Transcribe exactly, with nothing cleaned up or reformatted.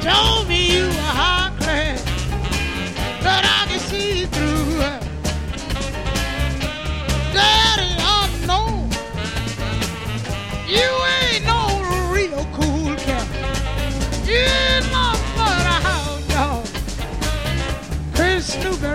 Told me you were high class, but I can see through. Daddy, I know you ain't no real cool cat. You in my mother house, y'all. Chris Snoop